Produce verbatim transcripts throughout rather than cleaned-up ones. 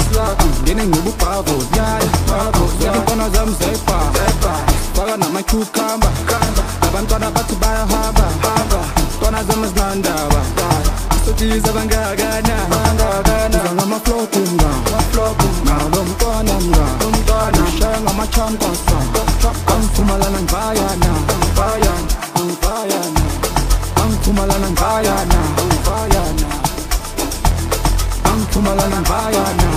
ngene ngibe ubhavo yabantwana zami zebha faka namacucumber abantwana bathi bayahamba abantwana zami zinandaba sotiza bangakana uza ngamaflopu nga ngalo mntwana nga ushaya ngamachampasa angiphumalana ngivayana angiphumalana ngivayana angiphumalana ngivayana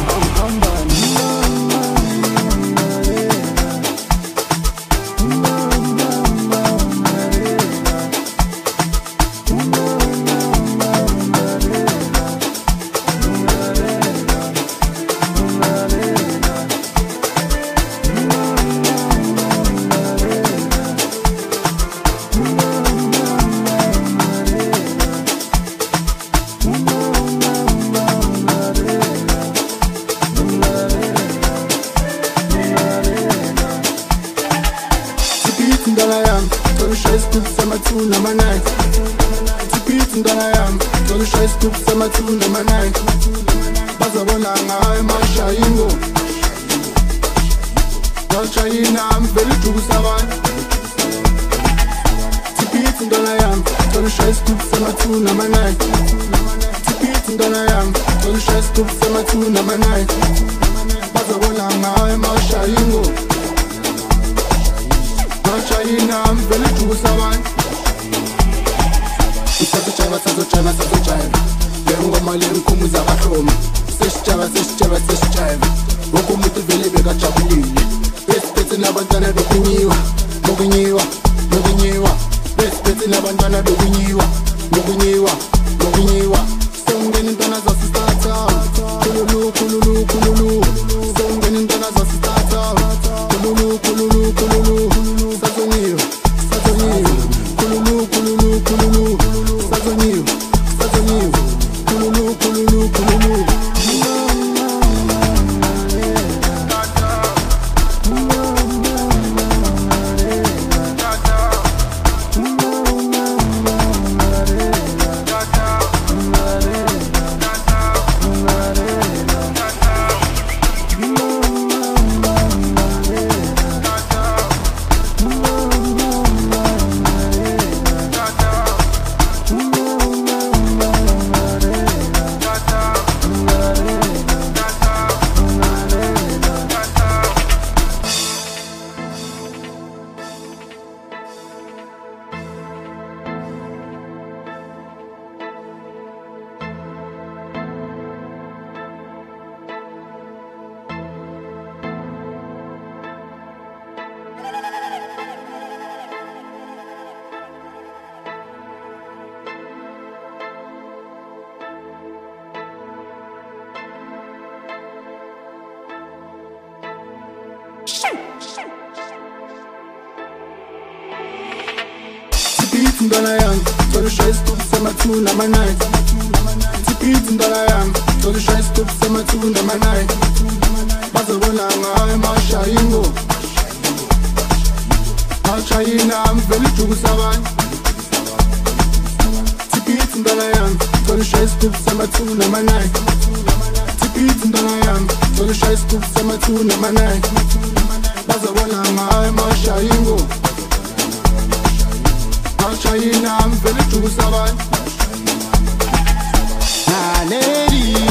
Ndala yami, tolishaya isithubi sama-two nama-nine. Tiphithi ndala yami, tolishaya isithubi sama-two nama-nine. Bazobona ngayo mashaya ingoma, mashayina amvela ijukusa abanye. Tiphithi ndala yami, tolishaya isithubi sama-two nama-nine. Tiphithi ndala yami, tolishaya isithubi sama-two nama-nine. Bazobona ngayo mashaya ingoma, China, I'm very true, Savan. Naledi,